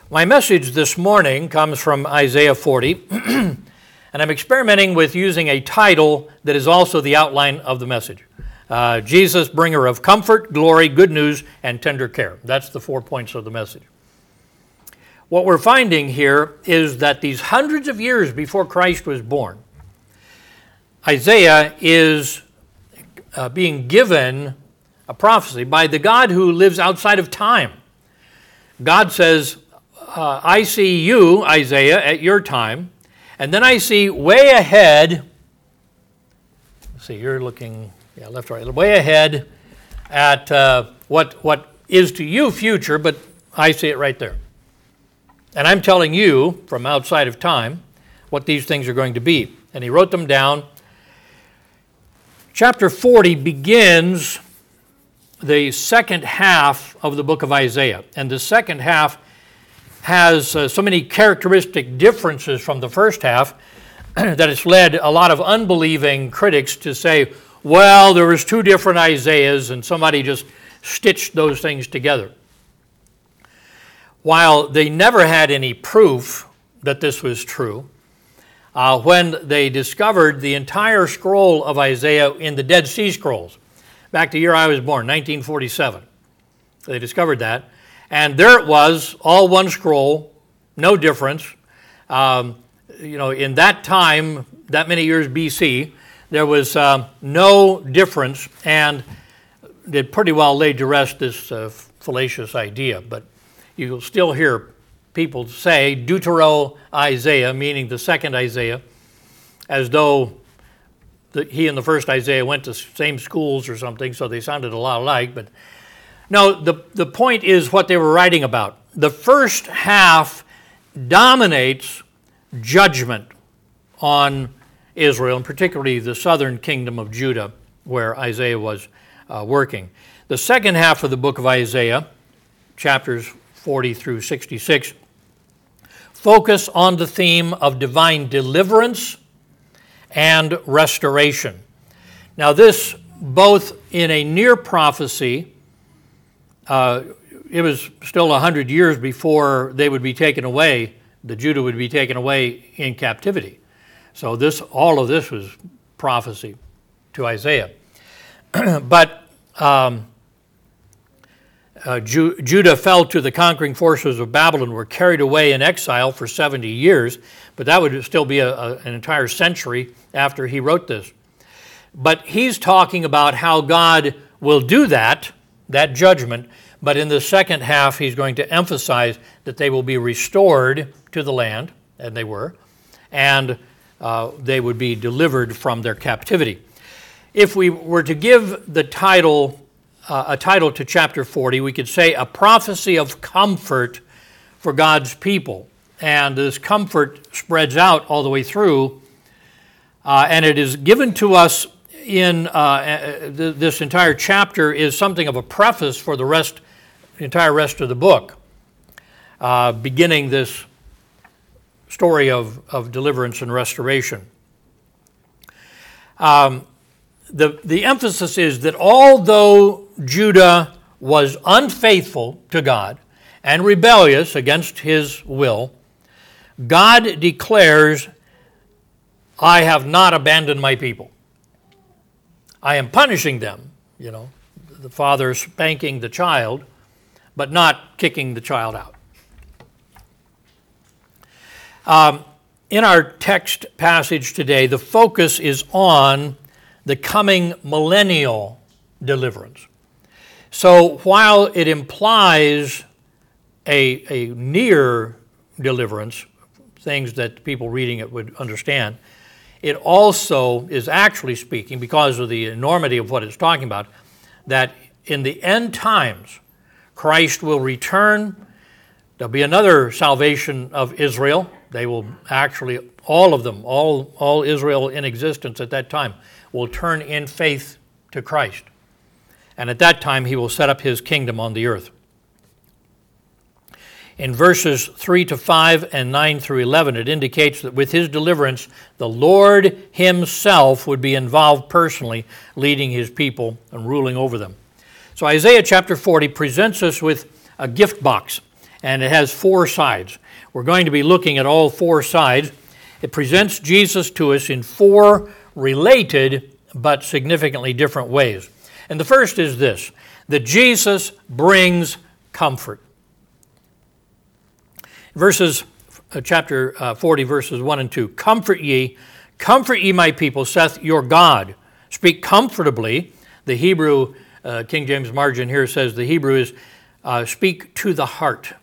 My message this morning comes from Isaiah 40, and I'm experimenting with using a title that is also the outline of the message. Jesus, bringer of comfort, glory, good news, and tender care. That's the 4 points of the message. What we're finding here is that these hundreds of years before Christ was born, Isaiah is being given a prophecy by the God who lives outside of time. God says, I see you, Isaiah, at your time, and then I see way ahead, see, you're looking, left, right, way ahead at what is to you future, but I see it right there. And I'm telling you, from outside of time, what these things are going to be. And he wrote them down. Chapter 40 begins the second half of the book of Isaiah. And the second half has so many characteristic differences from the first half that it's led a lot of unbelieving critics to say, well, there was two different Isaiahs and somebody just stitched those things together. While they never had any proof that this was true, when they discovered the entire scroll of Isaiah in the Dead Sea Scrolls, back to the year I was born, 1947, they discovered that. And there it was, all one scroll, no difference. In that time, that many years BC, there was no difference, and it pretty well laid to rest this fallacious idea. But you'll still hear people say Deutero-Isaiah, meaning the second Isaiah, as though he and the first Isaiah went to same schools or something, so they sounded a lot alike. But no, the point is what they were writing about. The first half dominates judgment on Israel, and particularly the southern kingdom of Judah, where Isaiah was working. The second half of the book of Isaiah, chapters 40 through 66, focus on the theme of divine deliverance and restoration. Now this, both in a near prophecy, it was still 100 years before they would be taken away, the Judah would be taken away in captivity. So all of this was prophecy to Isaiah. But Judah fell to the conquering forces of Babylon, were carried away in exile for 70 years, but that would still be an entire century after he wrote this. But he's talking about how God will do that judgment, but in the second half he's going to emphasize that they will be restored to the land, and they were, and they would be delivered from their captivity. If we were to give the title, a title to chapter 40, we could say a prophecy of comfort for God's people. And this comfort spreads out all the way through, and it is given to us in this entire chapter is something of a preface for the entire rest of the book, beginning this story of deliverance and restoration. The emphasis is that although Judah was unfaithful to God and rebellious against his will, God declares, I have not abandoned my people. I am punishing them, the father spanking the child, but not kicking the child out. In our text passage today, the focus is on the coming millennial deliverance. So while it implies a near deliverance, things that people reading it would understand, it also is actually speaking, because of the enormity of what it's talking about, that in the end times, Christ will return. There'll be another salvation of Israel. They will actually, all of them, all Israel in existence at that time, will turn in faith to Christ. And at that time, he will set up his kingdom on the earth. In verses 3 to 5 and 9 through 11, it indicates that with his deliverance, the Lord himself would be involved personally, leading his people and ruling over them. So Isaiah chapter 40 presents us with a gift box. and it has four sides. We're going to be looking at all four sides. It presents Jesus to us in four related but significantly different ways. And the first is this, that Jesus brings comfort. Chapter 40, verses 1 and 2. Comfort ye my people, saith your God. Speak comfortably. The Hebrew, King James margin here says the Hebrew is speak to the heart.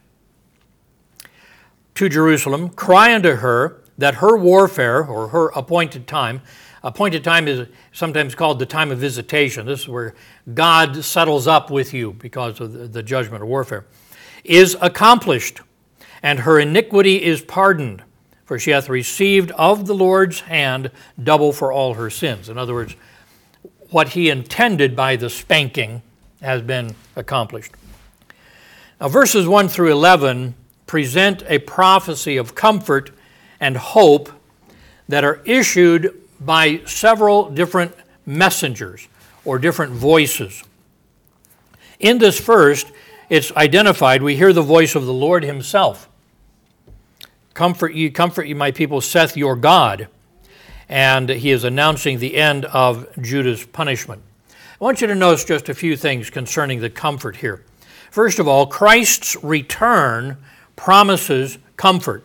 To Jerusalem, cry unto her that her warfare, or her appointed time is sometimes called the time of visitation. This is where God settles up with you because of the judgment or warfare, is accomplished, and her iniquity is pardoned, for she hath received of the Lord's hand double for all her sins. In other words, what he intended by the spanking has been accomplished. Now, verses 1 through 11 present a prophecy of comfort and hope that are issued by several different messengers or different voices. In this first, it's identified, we hear the voice of the Lord himself. Comfort ye, my people, saith your God. And he is announcing the end of Judah's punishment. I want you to notice just a few things concerning the comfort here. First of all, Christ's return promises comfort.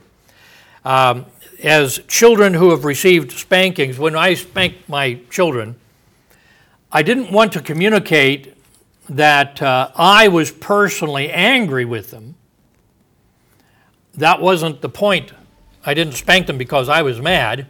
As children who have received spankings, when I spanked my children, I didn't want to communicate that I was personally angry with them. That wasn't the point. I didn't spank them because I was mad.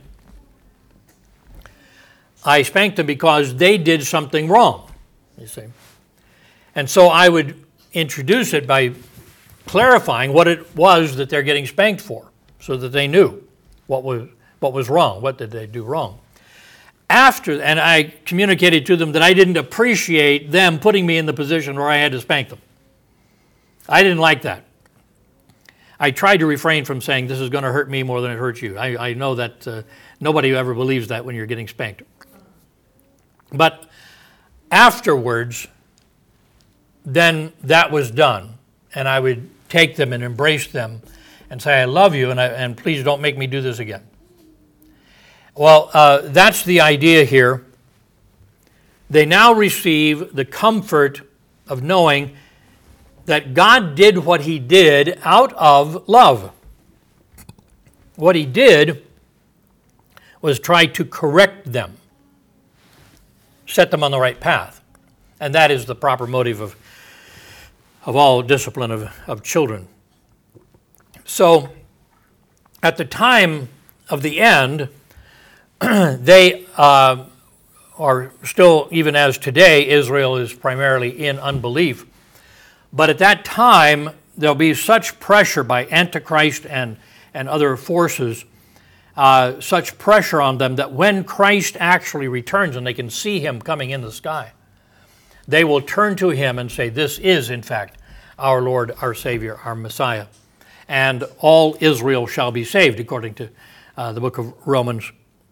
I spanked them because they did something wrong, you see. And so I would introduce it by clarifying what it was that they're getting spanked for, so that they knew what was wrong, what did they do wrong. And I communicated to them that I didn't appreciate them putting me in the position where I had to spank them. I didn't like that. I tried to refrain from saying this is going to hurt me more than it hurts you. I know that nobody ever believes that when you're getting spanked. But afterwards, then that was done, and I would take them and embrace them and say, I love you, and please don't make me do this again. Well, that's the idea here. They now receive the comfort of knowing that God did what he did out of love. What he did was try to correct them, set them on the right path. And that is the proper motive of all discipline of children. So, at the time of the end, they are still, even as today, Israel is primarily in unbelief. But at that time, there'll be such pressure by Antichrist and other forces, such pressure on them that when Christ actually returns and they can see him coming in the sky, they will turn to him and say, this is, in fact, our Lord, our Savior, our Messiah. And all Israel shall be saved, according to the book of Romans.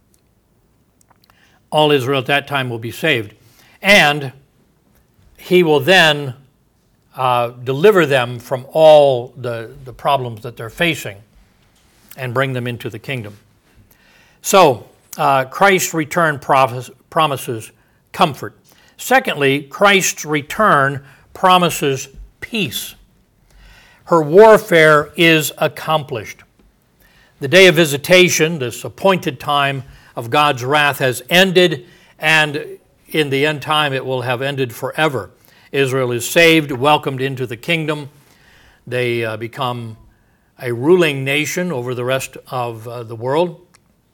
All Israel at that time will be saved. And he will then deliver them from all the problems that they're facing and bring them into the kingdom. So, Christ's return promises comfort. Secondly, Christ's return promises peace. Her warfare is accomplished. The day of visitation, this appointed time of God's wrath, has ended, and in the end time it will have ended forever. Israel is saved, welcomed into the kingdom. They become a ruling nation over the rest of the world.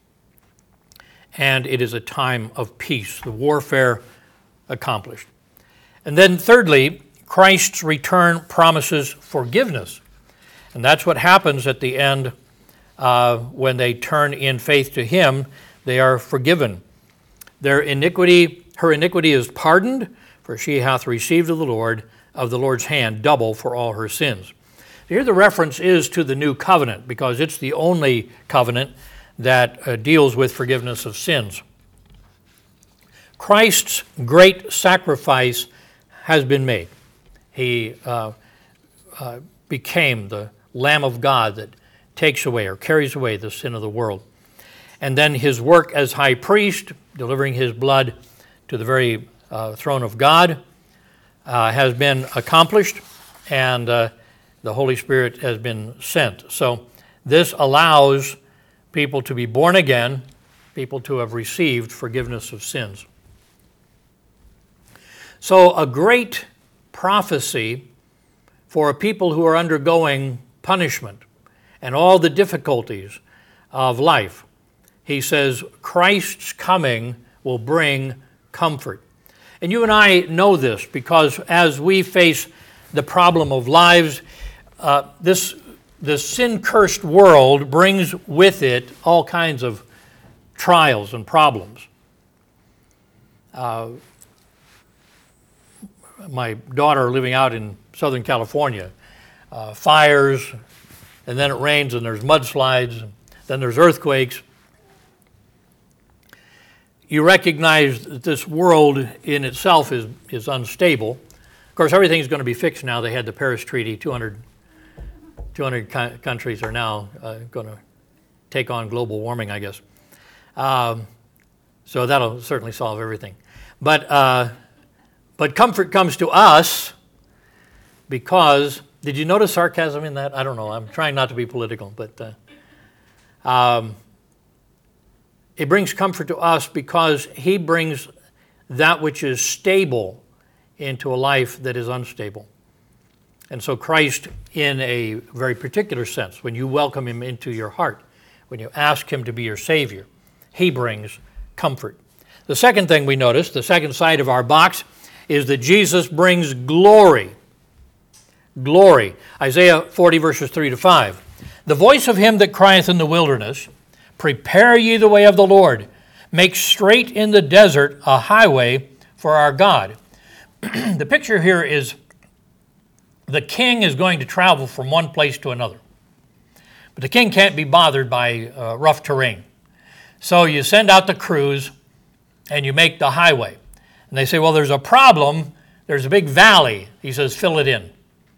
And it is a time of peace, the warfare accomplished. And then thirdly, Christ's return promises forgiveness. And that's what happens at the end when they turn in faith to him. They are forgiven. Her iniquity is pardoned, for she hath received of the Lord's hand double for all her sins. Here the reference is to the new covenant, because it's the only covenant that deals with forgiveness of sins. Christ's great sacrifice has been made. He became the Lamb of God that takes away or carries away the sin of the world. And then his work as high priest, delivering his blood to the very throne of God, has been accomplished, and the Holy Spirit has been sent. So this allows people to be born again, people to have received forgiveness of sins. So a great prophecy for a people who are undergoing punishment and all the difficulties of life. He says, Christ's coming will bring comfort. And you and I know this because as we face the problem of lives, this sin-cursed world brings with it all kinds of trials and problems. My daughter living out in Southern California, fires, and then it rains and there's mudslides, and then there's earthquakes. You recognize that this world in itself is unstable. Of course, everything's going to be fixed now. They had the Paris Treaty. 200 countries are now going to take on global warming, I guess. So that'll certainly solve everything. But comfort comes to us because, did you notice sarcasm in that? I don't know. I'm trying not to be political, but it brings comfort to us because he brings that which is stable into a life that is unstable. And so Christ, in a very particular sense, when you welcome him into your heart, when you ask him to be your Savior, he brings comfort. The second thing we notice, the second side of our box, is that Jesus brings glory. Glory. Isaiah 40, verses 3 to 5. The voice of him that crieth in the wilderness, prepare ye the way of the Lord. Make straight in the desert a highway for our God. The picture here is the king is going to travel from one place to another. But the king can't be bothered by rough terrain. So you send out the crews and you make the highway. And they say, well, there's a problem. There's a big valley. He says, fill it in.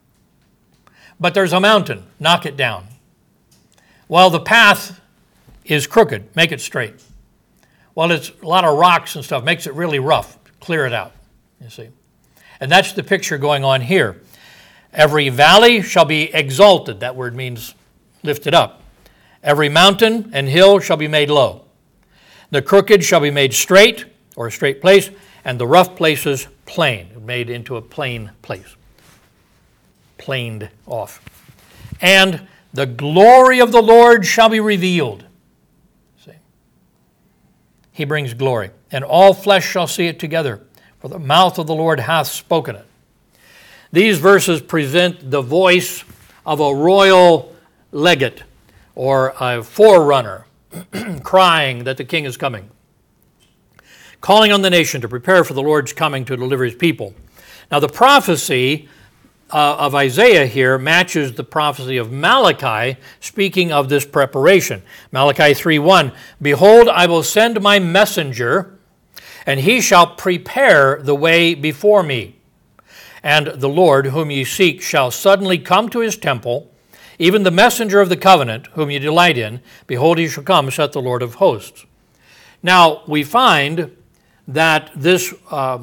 But there's a mountain. Knock it down. Well, the path is crooked. Make it straight. Well, it's a lot of rocks and stuff. Makes it really rough. Clear it out, you see. And that's the picture going on here. Every valley shall be exalted. That word means lifted up. Every mountain and hill shall be made low. The crooked shall be made straight, or a straight place, and the rough places plain, made into a plain place. Planed off. And the glory of the Lord shall be revealed. See? He brings glory. And all flesh shall see it together, for the mouth of the Lord hath spoken it. These verses present the voice of a royal legate or a forerunner crying that the king is coming, calling on the nation to prepare for the Lord's coming to deliver his people. Now the prophecy of Isaiah here matches the prophecy of Malachi, speaking of this preparation. Malachi 3:1, behold, I will send my messenger, and he shall prepare the way before me. And the Lord, whom ye seek, shall suddenly come to his temple, even the messenger of the covenant, whom ye delight in. Behold, he shall come, saith the Lord of hosts. Now, we find that this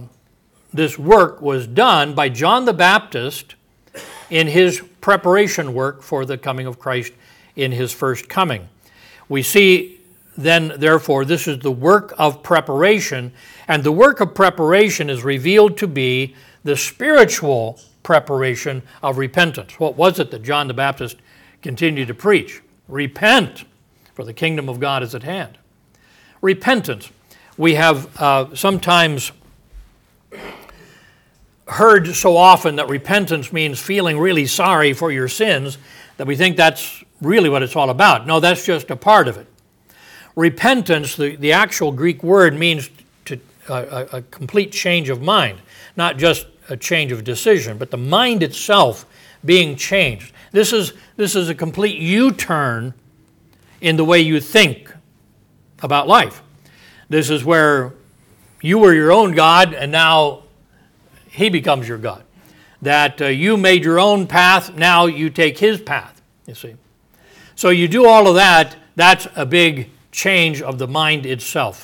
work was done by John the Baptist in his preparation work for the coming of Christ in his first coming. We see then, therefore, this is the work of preparation, and the work of preparation is revealed to be the spiritual preparation of repentance. What was it that John the Baptist continued to preach? Repent, for the kingdom of God is at hand. Repentance. We have sometimes heard so often that repentance means feeling really sorry for your sins that we think that's really what it's all about. No, that's just a part of it. Repentance, the actual Greek word, means a complete change of mind, not just a change of decision, but the mind itself being changed. This is a complete U-turn in the way you think about life. This is where you were your own God, and now he becomes your God. That you made your own path, now you take his path, you see. So you do all of that, that's a big change of the mind itself.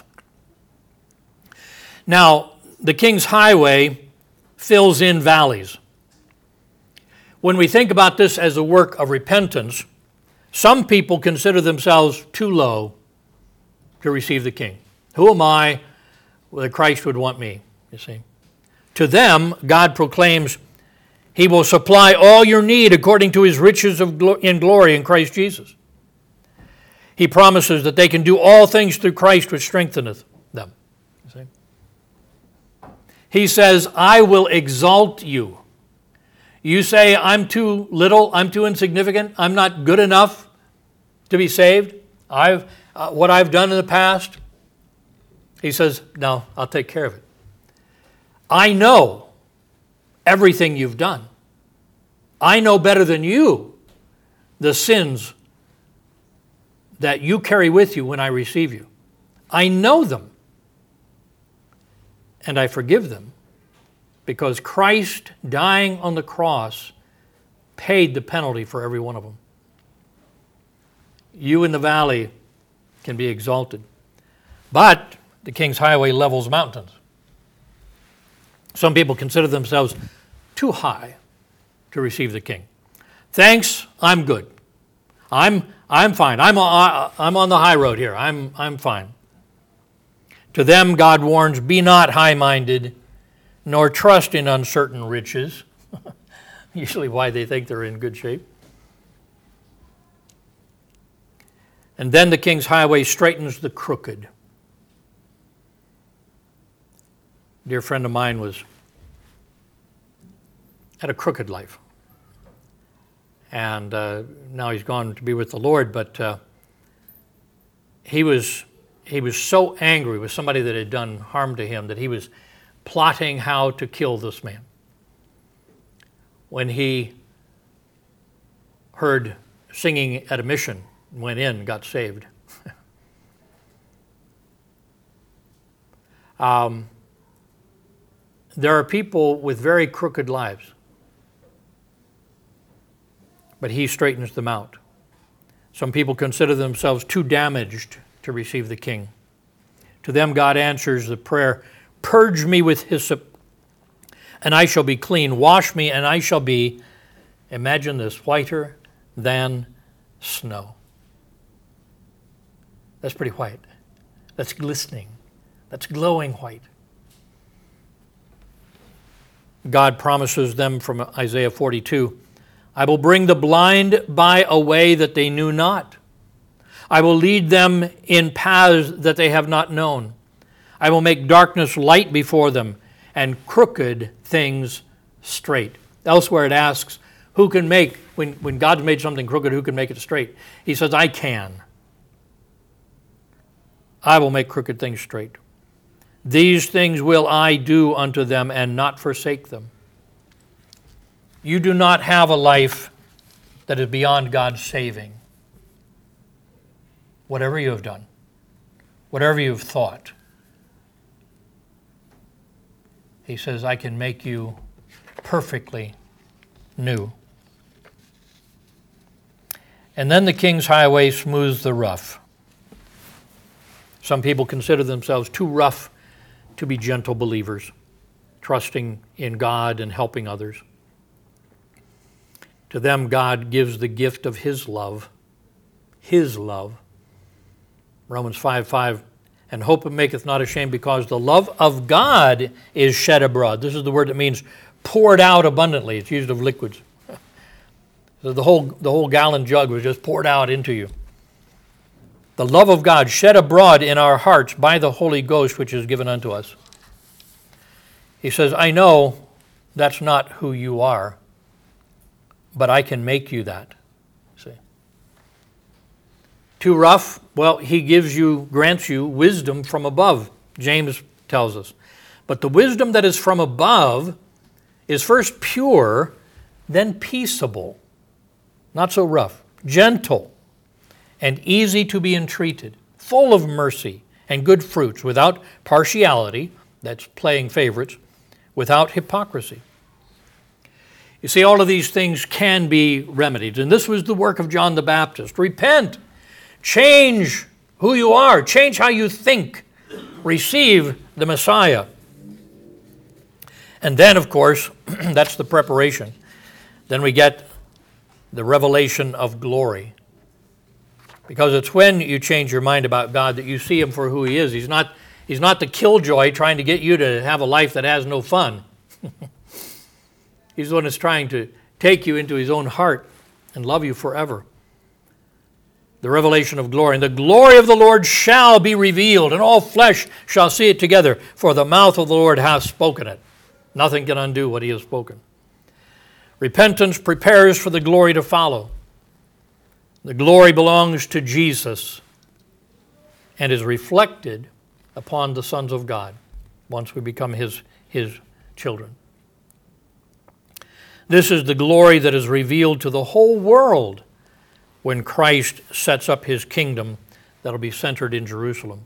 Now, the King's Highway fills in valleys. When we think about this as a work of repentance, some people consider themselves too low to receive the King. Who am I that Christ would want me, you see? To them, God proclaims, He will supply all your need according to His riches in glory in Christ Jesus. He promises that they can do all things through Christ which strengtheneth them. You see? He says, I will exalt you. You say, I'm too little, I'm too insignificant, I'm not good enough to be saved. What I've done in the past. He says, no, I'll take care of it. I know everything you've done. I know better than you the sins that you carry with you when I receive you. I know them. And I forgive them because Christ dying on the cross paid the penalty for every one of them. You in the valley can be exalted. But the King's Highway levels mountains. Some people consider themselves too high to receive the King. Thanks, I'm good. I'm fine. I'm on the high road here. I'm fine. To them, God warns, be not high-minded, nor trust in uncertain riches. Usually why they think they're in good shape. And then the King's Highway straightens the crooked. A dear friend of mine had a crooked life. And now he's gone to be with the Lord, but he was so angry with somebody that had done harm to him that he was plotting how to kill this man. When he heard singing at a mission, went in, got saved. There are people with very crooked lives, but he straightens them out. Some people consider themselves too damaged to receive the King. To them, God answers the prayer, purge me with hyssop, and I shall be clean. Wash me, and I shall be, imagine this, whiter than snow. That's pretty white. That's glistening. That's glowing white. God promises them from Isaiah 42, I will bring the blind by a way that they knew not. I will lead them in paths that they have not known. I will make darkness light before them and crooked things straight. Elsewhere it asks, who can make, when God's made something crooked, who can make it straight? He says, I can. I will make crooked things straight. These things will I do unto them and not forsake them. You do not have a life that is beyond God's saving. Whatever you have done, whatever you've thought, He says, I can make you perfectly new. And then the King's Highway smooths the rough. Some people consider themselves too rough to be gentle believers, trusting in God and helping others. To them, God gives the gift of His love. His love. Romans 5:5, and hope maketh not ashamed, because the love of God is shed abroad. This is the word that means poured out abundantly. It's used of liquids. So the whole gallon jug was just poured out into you. The love of God shed abroad in our hearts by the Holy Ghost, which is given unto us. He says, I know that's not who you are, but I can make you that. See? Too rough? Well, He grants you wisdom from above, James tells us. But the wisdom that is from above is first pure, then peaceable, not so rough, gentle, and easy to be entreated, full of mercy and good fruits, without partiality, that's playing favorites, without hypocrisy. You see, all of these things can be remedied. And this was the work of John the Baptist. Repent. Change who you are. Change how you think. Receive the Messiah. And then, of course, that's the preparation. Then we get the revelation of glory. Because it's when you change your mind about God that you see Him for who He is. He's not the killjoy trying to get you to have a life that has no fun. He's the one that's trying to take you into His own heart and love you forever. The revelation of glory. And the glory of the Lord shall be revealed, and all flesh shall see it together, for the mouth of the Lord hath spoken it. Nothing can undo what He has spoken. Repentance prepares for the glory to follow. The glory belongs to Jesus and is reflected upon the sons of God once we become His children. This is the glory that is revealed to the whole world when Christ sets up His kingdom that will be centered in Jerusalem.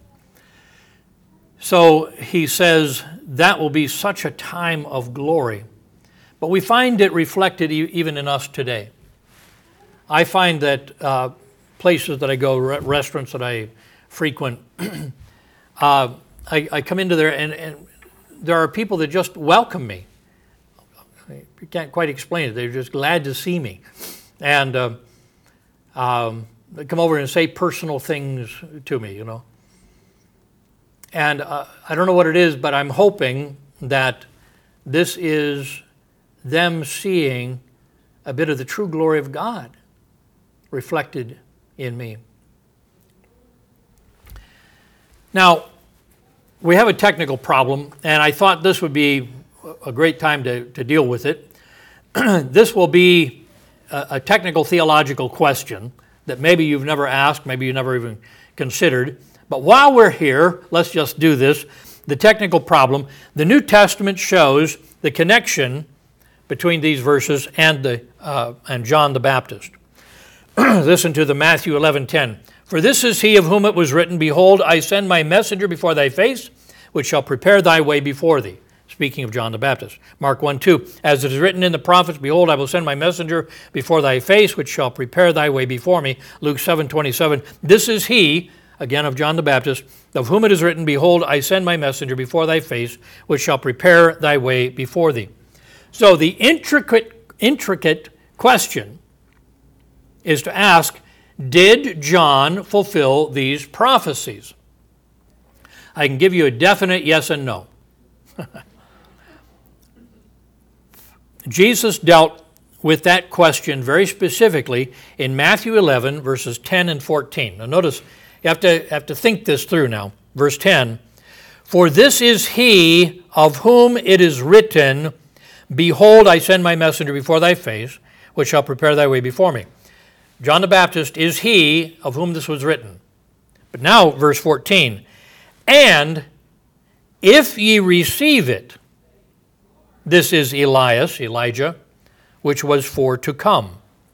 So he says that will be such a time of glory. But we find it reflected even in us today. I find that places that I go, restaurants that I frequent, I come into there and there are people that just welcome me. You can't quite explain it. They're just glad to see me. And they come over and say personal things to me, you know. And I don't know what it is, but I'm hoping that this is them seeing a bit of the true glory of God reflected in me. Now, we have a technical problem, and I thought this would be a great time to deal with it. This will be a technical theological question that maybe you've never asked, maybe you never even considered. But while we're here, let's just do this. The technical problem, the New Testament shows the connection between these verses and John the Baptist. Listen to the Matthew 11:10. For this is he of whom it was written, Behold, I send my messenger before thy face, which shall prepare thy way before thee. Speaking of John the Baptist. Mark 1:2. As it is written in the prophets, Behold, I will send my messenger before thy face, which shall prepare thy way before me. Luke 7:27. This is he, again of John the Baptist, of whom it is written, Behold, I send my messenger before thy face, which shall prepare thy way before thee. So the intricate question is to ask, did John fulfill these prophecies? I can give you a definite yes and no. Jesus dealt with that question very specifically in Matthew 11, verses 10 and 14. Now notice, you have to think this through now. Verse 10, For this is he of whom it is written, Behold, I send my messenger before thy face, which shall prepare thy way before me. John the Baptist is he of whom this was written. But now, verse 14, And if ye receive it, this is Elijah, which was for to come.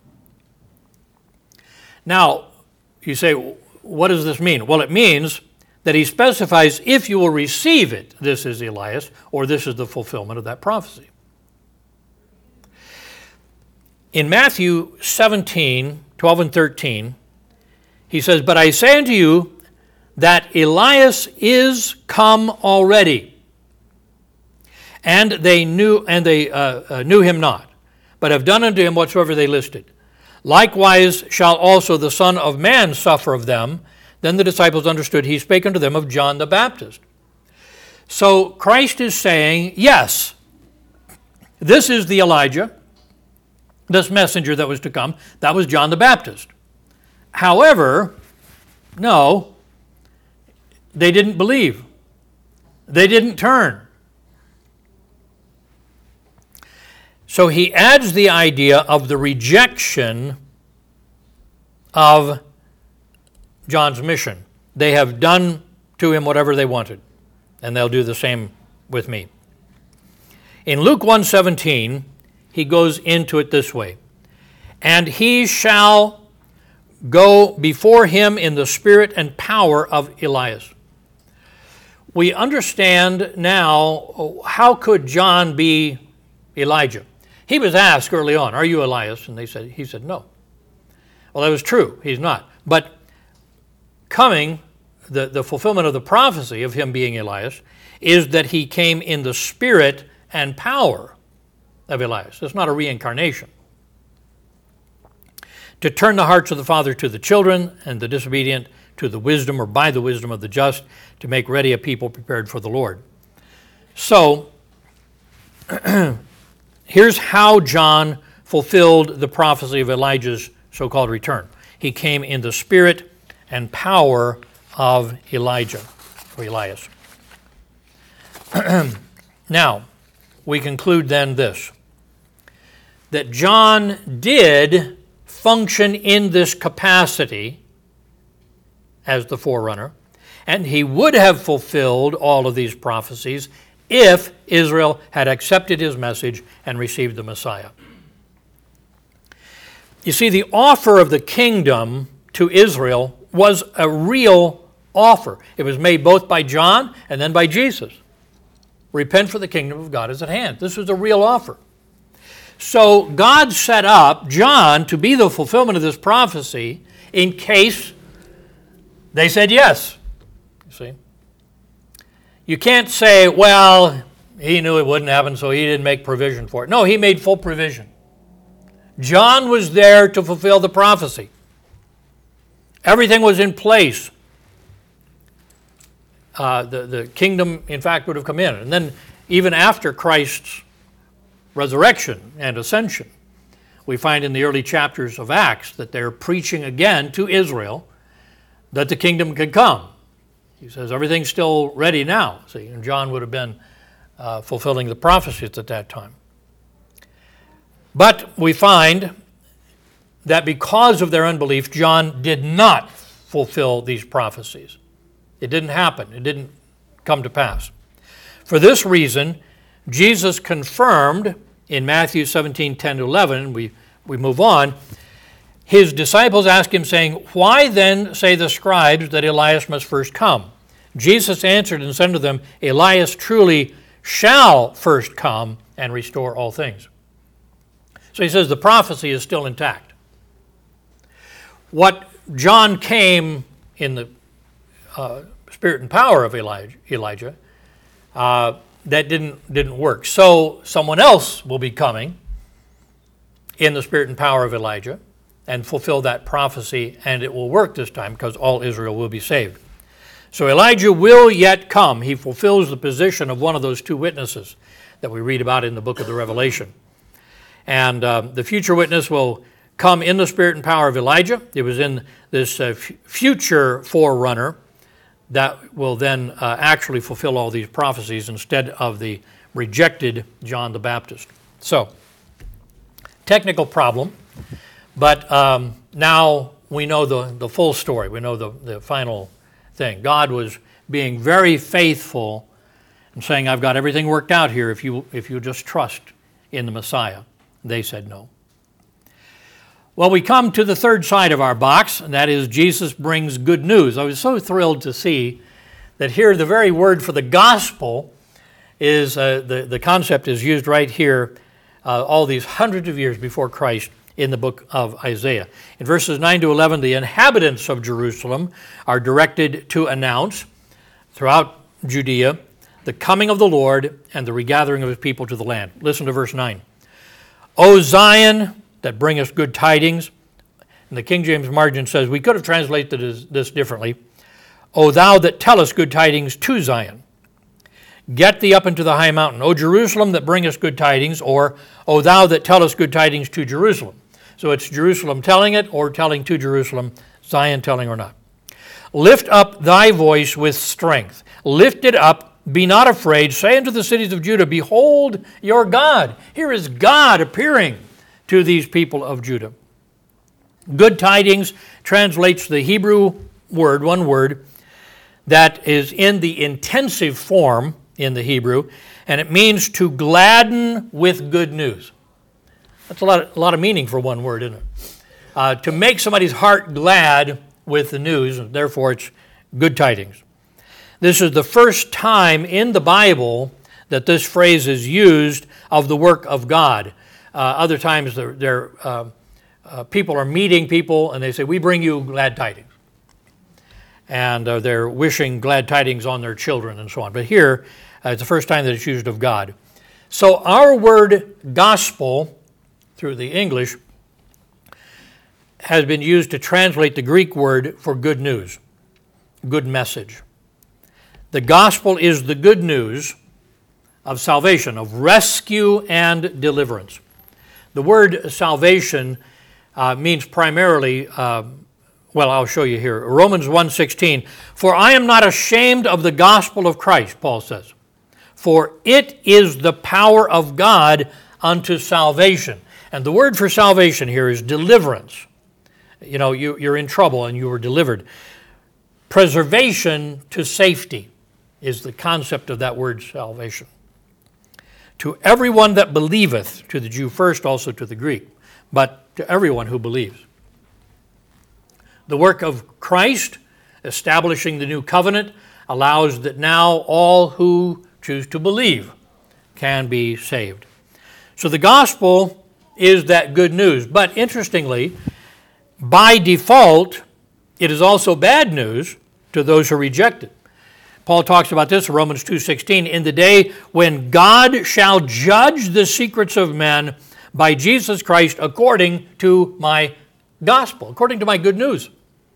Now, you say, what does this mean? Well, it means that he specifies if you will receive it, this is Elias, or this is the fulfillment of that prophecy. In Matthew 17, 12 and 13, he says, But I say unto you that Elias is come already, and they knew him not, but have done unto him whatsoever they listed. Likewise shall also the Son of Man suffer of them. Then the disciples understood he spake unto them of John the Baptist. So Christ is saying, yes, this is the Elijah, this messenger that was to come. That was John the Baptist. However, no, they didn't believe. They didn't turn. So he adds the idea of the rejection of John's mission. They have done to him whatever they wanted, and they'll do the same with me. In Luke 1:17, he goes into it this way, And he shall go before him in the spirit and power of Elias. We understand now, how could John be Elijah? He was asked early on, are you Elias? And he said, no. Well, that was true. He's not. But coming, the fulfillment of the prophecy of him being Elias is that he came in the spirit and power of Elias. It's not a reincarnation. To turn the hearts of the father to the children and the disobedient to the wisdom or by the wisdom of the just, to make ready a people prepared for the Lord. So, here's how John fulfilled the prophecy of Elijah's so-called return. He came in the spirit and power of Elijah, or Elias. Now, we conclude then this, that John did function in this capacity as the forerunner, and he would have fulfilled all of these prophecies if Israel had accepted his message and received the Messiah. You see, the offer of the kingdom to Israel was a real offer. It was made both by John and then by Jesus. Repent, for the kingdom of God is at hand. This was a real offer. So God set up John to be the fulfillment of this prophecy in case they said yes. You see? You can't say, well, he knew it wouldn't happen, so he didn't make provision for it. No, he made full provision. John was there to fulfill the prophecy. Everything was in place. The kingdom, in fact, would have come in. And then even after Christ's resurrection and ascension, we find in the early chapters of Acts that they're preaching again to Israel that the kingdom could come. He says, everything's still ready now. See, and John would have been fulfilling the prophecies at that time. But we find that because of their unbelief, John did not fulfill these prophecies. It didn't happen. It didn't come to pass. For this reason, Jesus confirmed in Matthew 17:10-11, we move on, his disciples asked him, saying, why then say the scribes that Elias must first come? Jesus answered and said to them, Elias truly shall first come and restore all things. So he says the prophecy is still intact. What John came in the spirit and power of Elijah, that didn't work. So someone else will be coming in the spirit and power of Elijah and fulfill that prophecy, and it will work this time because all Israel will be saved. So Elijah will yet come. He fulfills the position of one of those two witnesses that we read about in the book of the Revelation. And the future witness will come in the spirit and power of Elijah. It was in this future forerunner that will then actually fulfill all these prophecies instead of the rejected John the Baptist. So, technical problem, but now we know the full story. We know the final thing. God was being very faithful and saying, I've got everything worked out here if you just trust in the Messiah. They said no. Well, we come to the third side of our box, and that is Jesus brings good news. I was so thrilled to see that here the very word for the gospel is, the concept is used right here, all these hundreds of years before Christ in the book of Isaiah. In verses 9-11, the inhabitants of Jerusalem are directed to announce throughout Judea the coming of the Lord and the regathering of his people to the land. Listen to verse 9. O Zion, that bringeth good tidings. And the King James margin says, we could have translated this differently. O thou that tellest good tidings to Zion, get thee up into the high mountain. O Jerusalem that bringest good tidings, or O thou that tellest good tidings to Jerusalem. So it's Jerusalem telling it or telling to Jerusalem, Zion telling or not. Lift up thy voice with strength. Lift it up. Be not afraid. Say unto the cities of Judah, behold your God. Here is God appearing to these people of Judah. Good tidings translates the Hebrew word, one word, that is in the intensive form in the Hebrew, and it means to gladden with good news. That's a lot of meaning for one word, isn't it? To make somebody's heart glad with the news, and therefore it's good tidings. This is the first time in the Bible that this phrase is used of the work of God. Other times people are meeting people and they say, we bring you glad tidings. And they're wishing glad tidings on their children and so on. But here, it's the first time that it's used of God. So our word gospel, through the English, has been used to translate the Greek word for good news, good message. The gospel is the good news of salvation, of rescue and deliverance. The word salvation means primarily, I'll show you here. Romans 1:16, for I am not ashamed of the gospel of Christ, Paul says, for it is the power of God unto salvation. And the word for salvation here is deliverance. You know, you're in trouble and you were delivered. Preservation to safety is the concept of that word salvation. To everyone that believeth, to the Jew first, also to the Greek, but to everyone who believes. The work of Christ, establishing the new covenant, allows that now all who choose to believe can be saved. So the gospel is that good news. But interestingly, by default, it is also bad news to those who reject it. Paul talks about this in Romans 2:16, in the day when God shall judge the secrets of men by Jesus Christ according to my gospel, according to my good news.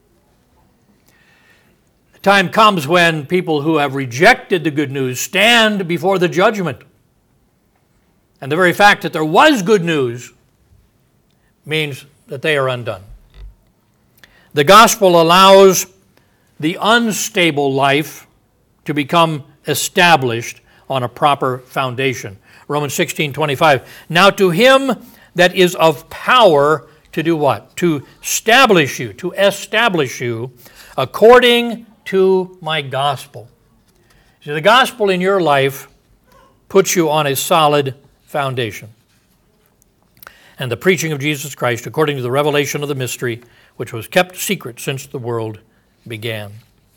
The time comes when people who have rejected the good news stand before the judgment. And the very fact that there was good news means that they are undone. The gospel allows the unstable life to become established on a proper foundation. Romans 16:25. Now to him that is of power to do what? To establish you according to my gospel. So the gospel in your life puts you on a solid foundation. And the preaching of Jesus Christ according to the revelation of the mystery, which was kept secret since the world began.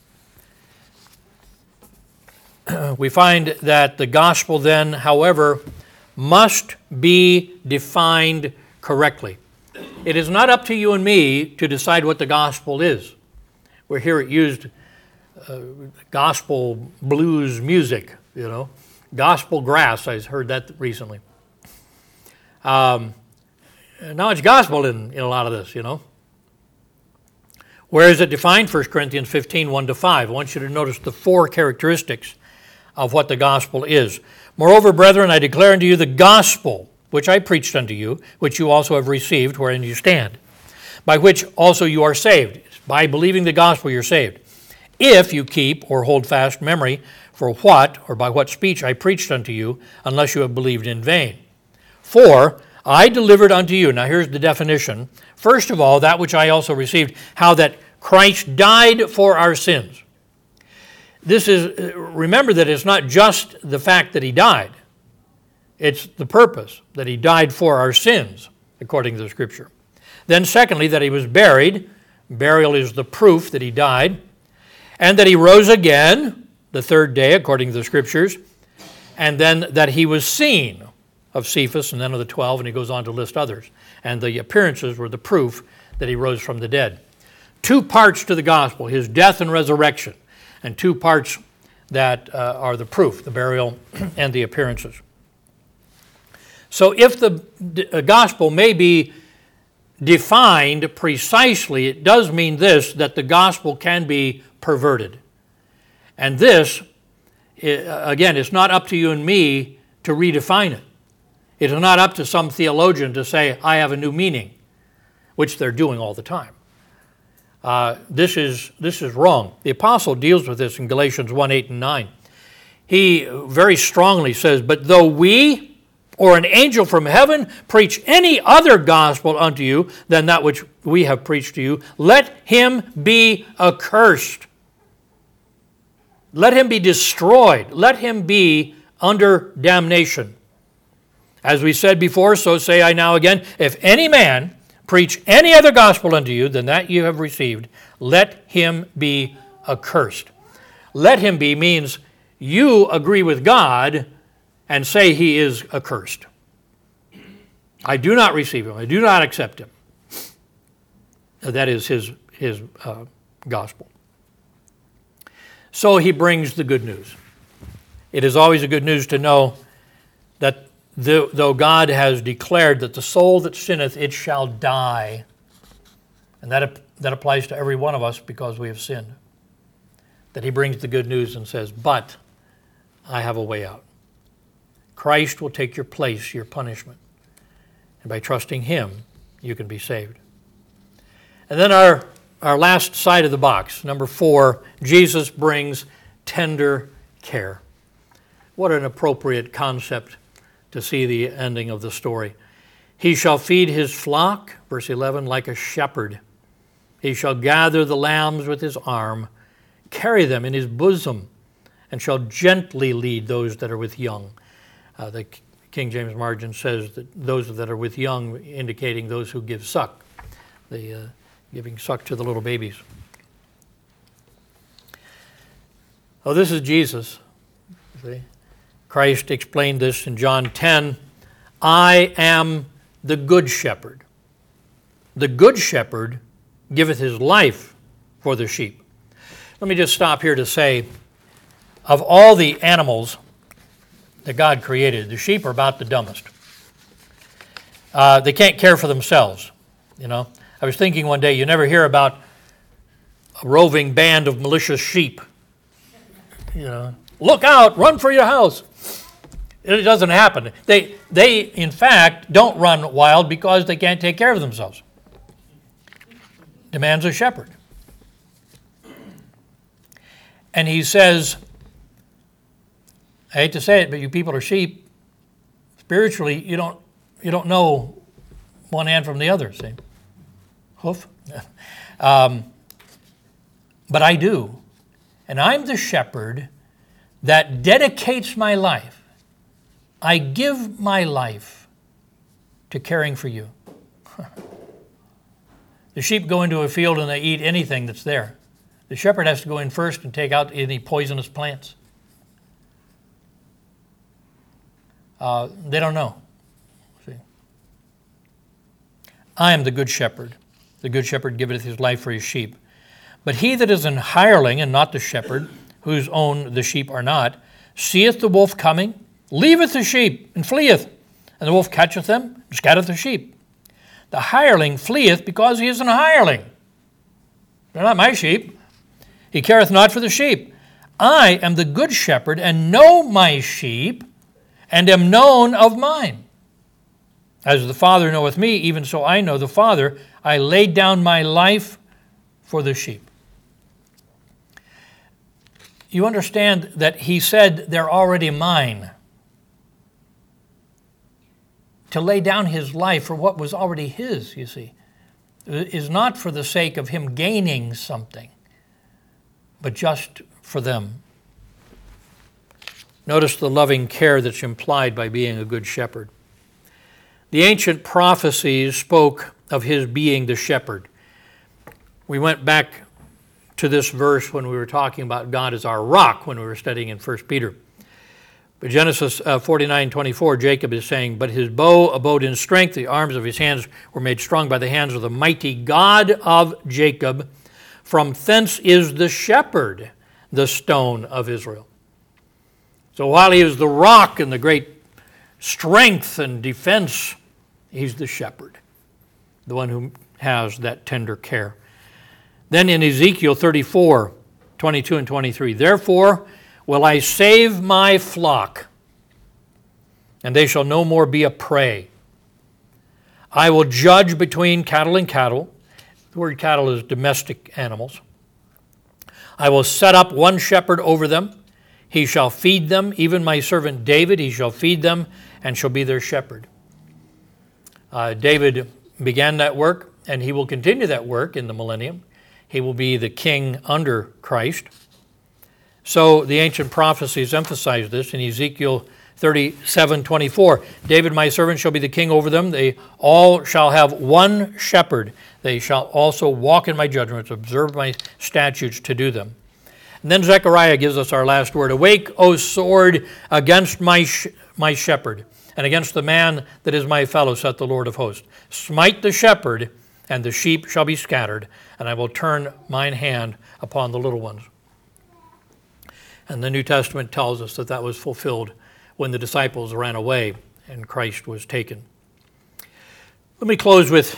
We find that the gospel then, however, must be defined correctly. It is not up to you and me to decide what the gospel is. We hear it used, gospel blues music, gospel grass. I heard that recently. Not much gospel in a lot of this, Where is it defined? 1 Corinthians 15, 1-5. I want you to notice the four characteristics of what the gospel is. Moreover, brethren, I declare unto you the gospel which I preached unto you, which you also have received, wherein you stand, by which also you are saved. By believing the gospel you're saved. If you keep or hold fast memory for what or by what speech I preached unto you, unless you have believed in vain. For I delivered unto you, now here's the definition, first of all, that which I also received, how that Christ died for our sins. Remember that it's not just the fact that he died. It's the purpose, that he died for our sins, according to the Scripture. Then secondly, that he was buried. Burial is the proof that he died. And that he rose again the third day, according to the Scriptures. And then that he was seen of Cephas and then of the 12, and he goes on to list others. And the appearances were the proof that he rose from the dead. Two parts to the gospel, his death and resurrection. And two parts that are the proof, the burial and the appearances. So if the gospel may be defined precisely, it does mean this, that the gospel can be perverted. And this, again, it's not up to you and me to redefine it. It is not up to some theologian to say, I have a new meaning, which they're doing all the time. This is wrong. The apostle deals with this in Galatians 1:8 and 9. He very strongly says, but though we or an angel from heaven preach any other gospel unto you than that which we have preached to you, let him be accursed. Let him be destroyed. Let him be under damnation. As we said before, so say I now again, if any man preach any other gospel unto you than that you have received, let him be accursed. Let him be means you agree with God and say he is accursed. I do not receive him. I do not accept him. That is his gospel. So he brings the good news. It is always a good news to know that though God has declared that the soul that sinneth, it shall die. And that applies to every one of us because we have sinned. That he brings the good news and says, but I have a way out. Christ will take your place, your punishment. And by trusting him, you can be saved. And then our last side of the box, number 4, Jesus brings tender care. What an appropriate concept to see the ending of the story. He shall feed his flock, verse 11, like a shepherd. He shall gather the lambs with his arm, carry them in his bosom, and shall gently lead those that are with young. The King James margin says that those that are with young, indicating those who give suck, giving suck to the little babies. Oh, this is Jesus. See? Christ explained this in John 10. I am the good shepherd. The good shepherd giveth his life for the sheep. Let me just stop here to say, of all the animals that God created, the sheep are about the dumbest. They can't care for themselves, you know. I was thinking one day, you never hear about a roving band of malicious sheep. You know, look out, run for your house. It doesn't happen. They in fact, don't run wild because they can't take care of themselves. Demands a shepherd. And he says, I hate to say it, but you people are sheep. Spiritually, you don't know one hand from the other, see? Hoof. But I do. And I'm the shepherd that dedicates my life. I give my life to caring for you. The sheep go into a field and they eat anything that's there. The shepherd has to go in first and take out any poisonous plants. They don't know. See? I am the good shepherd. The good shepherd giveth his life for his sheep. But he that is an hireling and not the shepherd, whose own the sheep are not, seeth the wolf coming, leaveth the sheep, and fleeth. And the wolf catcheth them, and scattereth the sheep. The hireling fleeth because he is an hireling. They're not my sheep. He careth not for the sheep. I am the good shepherd, and know my sheep, and am known of mine. As the Father knoweth me, even so I know the Father. I laid down my life for the sheep. You understand that he said they're already mine. To lay down his life for what was already his, you see, is not for the sake of him gaining something, but just for them. Notice the loving care that's implied by being a good shepherd. The ancient prophecies spoke of his being the shepherd. We went back to this verse when we were talking about God as our rock when we were studying in 1 Peter. But Genesis 49:24, Jacob is saying, but his bow abode in strength, the arms of his hands were made strong by the hands of the mighty God of Jacob. From thence is the shepherd, the stone of Israel. So while he is the rock and the great strength and defense, he's the shepherd, the one who has that tender care. Then in Ezekiel 34:22 and 23, therefore will I save my flock, and they shall no more be a prey. I will judge between cattle and cattle. The word cattle is domestic animals. I will set up one shepherd over them. He shall feed them, even my servant David, he shall feed them and shall be their shepherd. David began that work, and he will continue that work in the millennium. He will be the king under Christ. So the ancient prophecies emphasize this in Ezekiel 37:24. David, my servant, shall be the king over them. They all shall have one shepherd. They shall also walk in my judgments, observe my statutes to do them. And then Zechariah gives us our last word. Awake, O sword, against my shepherd. and against the man that is my fellow, saith the Lord of hosts. Smite the shepherd, and the sheep shall be scattered, and I will turn mine hand upon the little ones. And the New Testament tells us that that was fulfilled when the disciples ran away and Christ was taken. Let me close with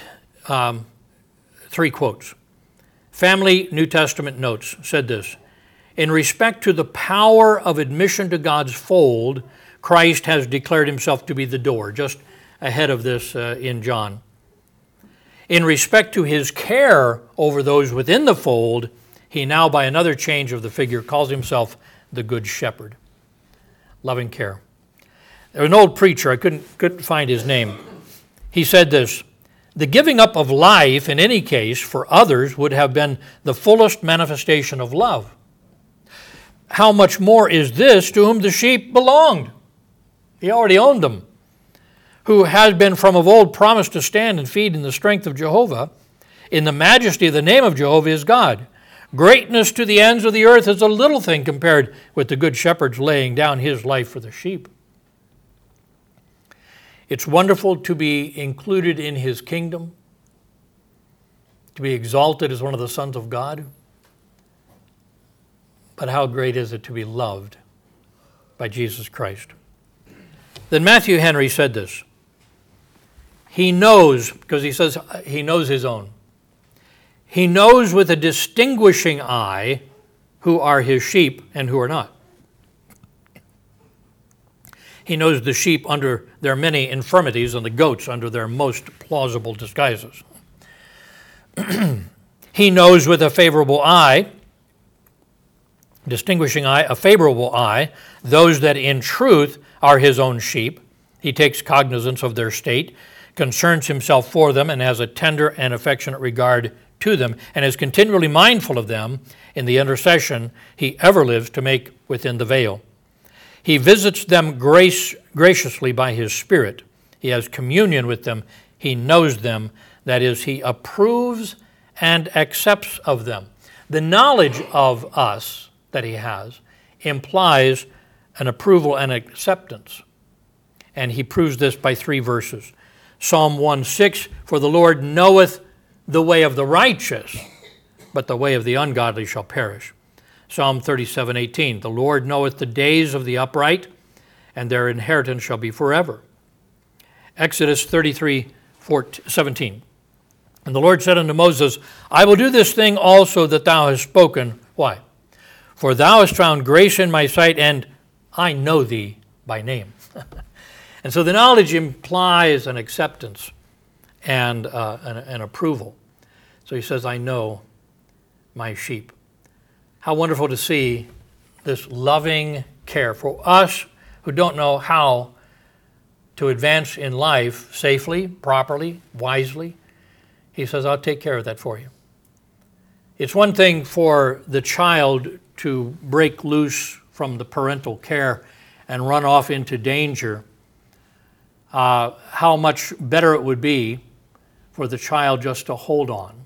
3 quotes. Family New Testament Notes said this: in respect to the power of admission to God's fold, Christ has declared himself to be the door, just ahead of this in John. In respect to his care over those within the fold, he now, by another change of the figure, calls himself the Good Shepherd. Loving care. There was an old preacher, I couldn't find his name. He said this: the giving up of life, in any case, for others would have been the fullest manifestation of love. How much more is this to whom the sheep belonged? He already owned them. Who has been from of old promised to stand and feed in the strength of Jehovah. In the majesty of the name of Jehovah is God. Greatness to the ends of the earth is a little thing compared with the good shepherd's laying down his life for the sheep. It's wonderful to be included in his kingdom, to be exalted as one of the sons of God. But how great is it to be loved by Jesus Christ? Then Matthew Henry said this. He knows, because he says he knows his own. He knows with a distinguishing eye who are his sheep and who are not. He knows the sheep under their many infirmities and the goats under their most plausible disguises. He knows with a favorable eye, distinguishing eye, a favorable eye, those that in truth are his own sheep. He takes cognizance of their state, concerns himself for them, and has a tender and affectionate regard to them, and is continually mindful of them in the intercession he ever lives to make within the veil. He visits them graciously by his Spirit. He has communion with them. He knows them. That is, he approves and accepts of them. The knowledge of us that he has implies an approval and acceptance. And he proves this by 3 verses. Psalm 1:6, for the Lord knoweth the way of the righteous, but the way of the ungodly shall perish. Psalm 37:18, the Lord knoweth the days of the upright, and their inheritance shall be forever. Exodus 33:17, and the Lord said unto Moses, I will do this thing also that thou hast spoken. Why? For thou hast found grace in my sight, and I know thee by name. And so the knowledge implies an acceptance and an approval. So he says, I know my sheep. How wonderful to see this loving care for us who don't know how to advance in life safely, properly, wisely. He says, I'll take care of that for you. It's one thing for the child to break loose from the parental care and run off into danger. How much better it would be for the child just to hold on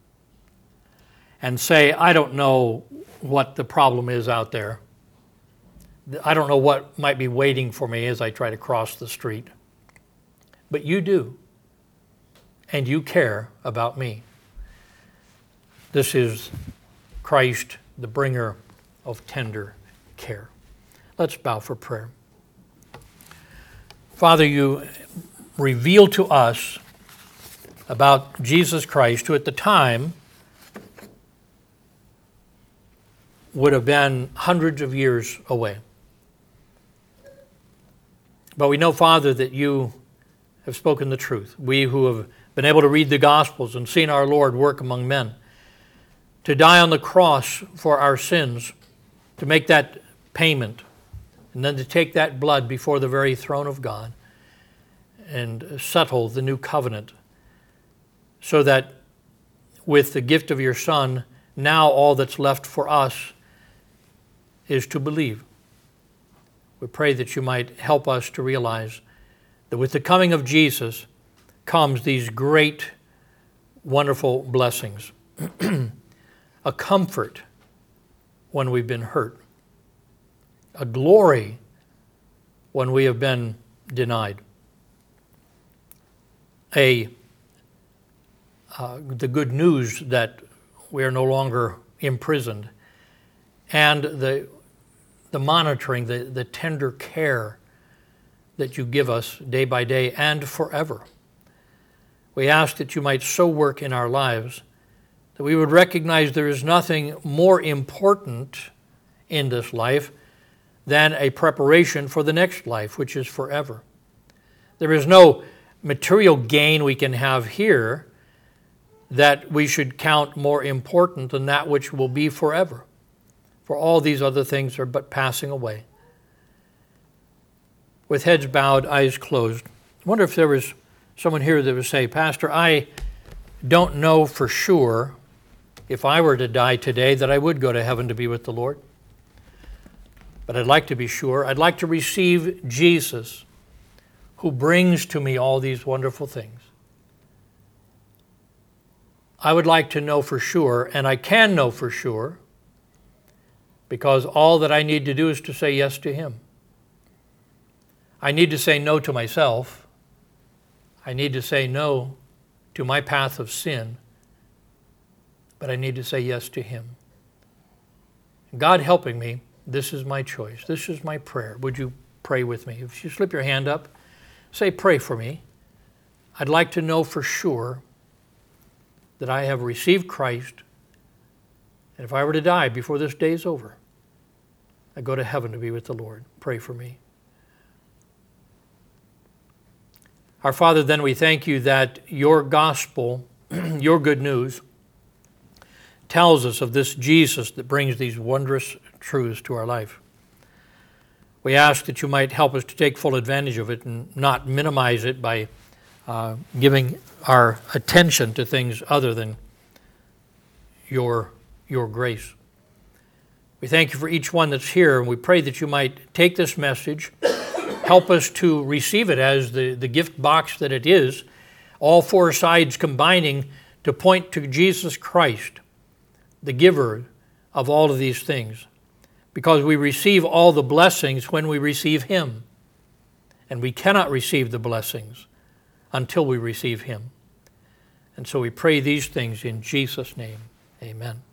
and say, I don't know what the problem is out there. I don't know what might be waiting for me as I try to cross the street. But you do, and you care about me. This is Christ, the bringer of tender care. Let's bow for prayer. Father, you reveal to us about Jesus Christ, who at the time would have been hundreds of years away. But we know, Father, that you have spoken the truth. We who have been able to read the Gospels and seen our Lord work among men, to die on the cross for our sins, to make that payment, and then to take that blood before the very throne of God and settle the new covenant, so that with the gift of your Son, now all that's left for us is to believe. We pray that you might help us to realize that with the coming of Jesus comes these great, wonderful blessings. A comfort when we've been hurt. A glory when we have been denied. The good news that we are no longer imprisoned, and the monitoring, the tender care that you give us day by day and forever. We ask that you might so work in our lives that we would recognize there is nothing more important in this life than a preparation for the next life, which is forever. There is no material gain we can have here that we should count more important than that which will be forever. For all these other things are but passing away. With heads bowed, eyes closed, I wonder if there was someone here that would say, Pastor, I don't know for sure if I were to die today that I would go to heaven to be with the Lord. But I'd like to be sure. I'd like to receive Jesus, who brings to me all these wonderful things. I would like to know for sure, and I can know for sure, because all that I need to do is to say yes to Him. I need to say no to myself. I need to say no to my path of sin, but I need to say yes to Him. God helping me, this is my choice. This is my prayer. Would you pray with me? If you slip your hand up, say, pray for me. I'd like to know for sure that I have received Christ, and if I were to die before this day is over, I go to heaven to be with the Lord. Pray for me. Our Father, then we thank you that your gospel, your good news, tells us of this Jesus that brings these wondrous truths to our life. We ask that you might help us to take full advantage of it and not minimize it by giving our attention to things other than your grace. We thank you for each one that's here, and we pray that you might take this message, help us to receive it as the gift box that it is, all four sides combining to point to Jesus Christ, the giver of all of these things, because we receive all the blessings when we receive Him, and we cannot receive the blessings until we receive Him. And so we pray these things in Jesus' name. Amen.